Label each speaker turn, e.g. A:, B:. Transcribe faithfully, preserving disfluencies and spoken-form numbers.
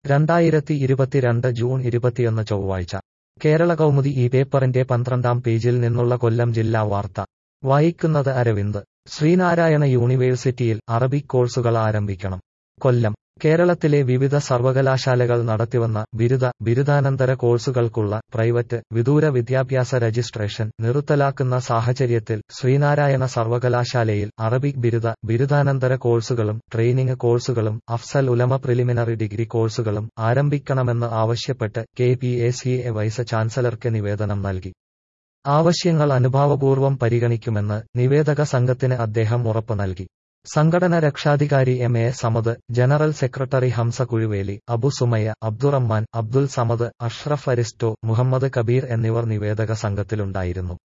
A: രണ്ടായിരത്തി ഇരുപത്തിരണ്ട് ജൂൺ ഇരുപത്തിയൊന്ന് ചൊവ്വാഴ്ച കേരള കൗമുദി ഈ പേപ്പറിന്റെ പന്ത്രണ്ടാം പേജിൽ നിന്നുള്ള കൊല്ലം ജില്ലാ വാർത്ത വായിക്കുന്നത് അരവിന്ദ്. ശ്രീനാരായണ യൂണിവേഴ്സിറ്റിയിൽ അറബിക് കോഴ്സുകൾ ആരംഭിക്കണം. കൊല്ലം. കേരളത്തിലെ വിവിധ സർവകലാശാലകൾ നടത്തിവന്ന ബിരുദ, ബിരുദാനന്തര കോഴ്സുകൾക്കുള്ള പ്രൈവറ്റ്, വിദൂര വിദ്യാഭ്യാസ രജിസ്ട്രേഷൻ നിർത്തലാക്കുന്ന സാഹചര്യത്തിൽ ശ്രീനാരായണ സർവകലാശാലയിൽ അറബിക് ബിരുദ, ബിരുദാനന്തര കോഴ്സുകളും ട്രെയിനിങ് കോഴ്സുകളും അഫ്സൽ ഉലമ പ്രിലിമിനറി ഡിഗ്രി കോഴ്സുകളും ആരംഭിക്കണമെന്ന് ആവശ്യപ്പെട്ട് K P A C A vice ചാൻസലർക്ക് നിവേദനം നൽകി. ആവശ്യങ്ങൾ അനുഭാവപൂർവ്വം പരിഗണിക്കുമെന്ന് നിവേദക സംഘത്തിന് അദ്ദേഹം ഉറപ്പ് നൽകി. സംഘടന രക്ഷാധികാരി M A Samad, general secretary Hamza Kuzhuveli, Abu Sumayya, Abdurahman, Abdul Samad, Ashraf Aristo, Muhammad Kabir എന്നിവർ നിവേദക സംഘത്തിലുണ്ടായിരുന്നു.